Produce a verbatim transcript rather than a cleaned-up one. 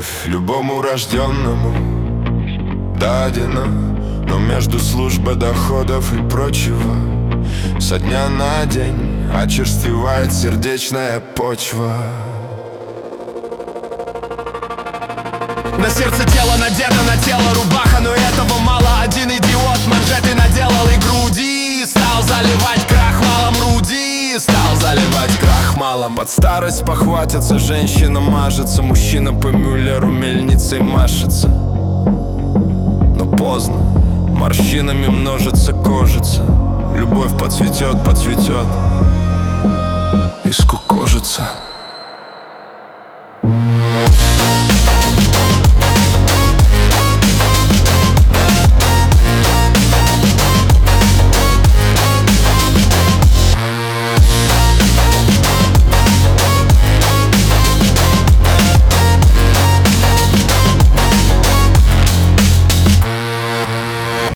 Любовь любому рожденному дадена, но между службой доходов и прочего со дня на день очерствевает сердечная почва. На сердце тело надето, на тело рубаха, но этого мало. Один идиот манжеты наделал и груди стал заливать крахмалом. Руди стал заливать крахмалом. Под старость похватятся, женщина мажется, мужчина по Мюллеру мельницей машется. Но поздно, морщинами множится кожица. Любовь подцветет, подцветет.